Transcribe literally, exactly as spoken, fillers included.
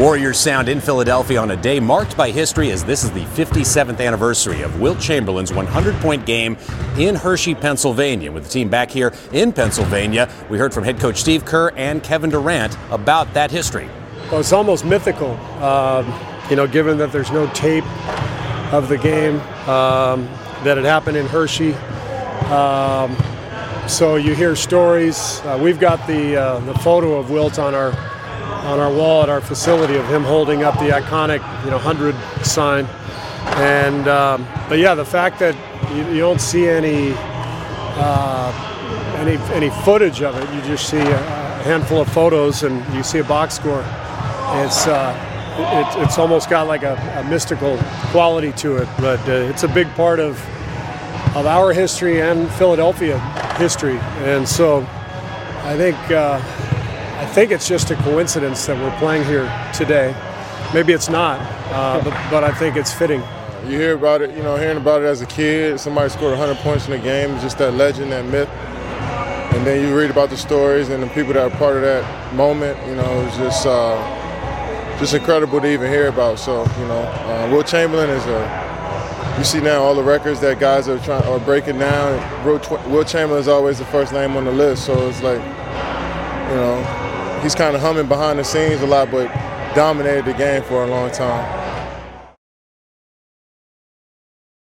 Warriors sound in Philadelphia on a day marked by history, as this is the fifty-seventh anniversary of Wilt Chamberlain's one hundred point game in Hershey, Pennsylvania. With the team back here in Pennsylvania, we heard from head coach Steve Kerr and Kevin Durant about that history. Well, it's almost mythical, um, you know, given that there's no tape of the game, um, that it happened in Hershey. Um, so you hear stories. Uh, we've got the uh, the photo of Wilt on our on our wall at our facility of him holding up the iconic, you know, hundred sign. And um, but yeah, the fact that you, you don't see any uh, any any footage of it, you just see a, a handful of photos and you see a box score. It's uh, it, it's almost got like a, a mystical quality to it, but uh, it's a big part of of our history and Philadelphia history. And so I think. Uh, I think it's just a coincidence that we're playing here today. Maybe it's not, uh, but, but I think it's fitting. You hear about it, you know, hearing about it as a kid, somebody scored one hundred points in a game, it's just that legend, that myth. And then you read about the stories and the people that are part of that moment, you know, it's just uh, just incredible to even hear about. So, you know, uh, Wilt Chamberlain is a, you see now all the records that guys are trying are breaking down. Wilt Chamberlain is always the first name on the list, so it's like, you know, he's kind of humming behind the scenes a lot, but dominated the game for a long time.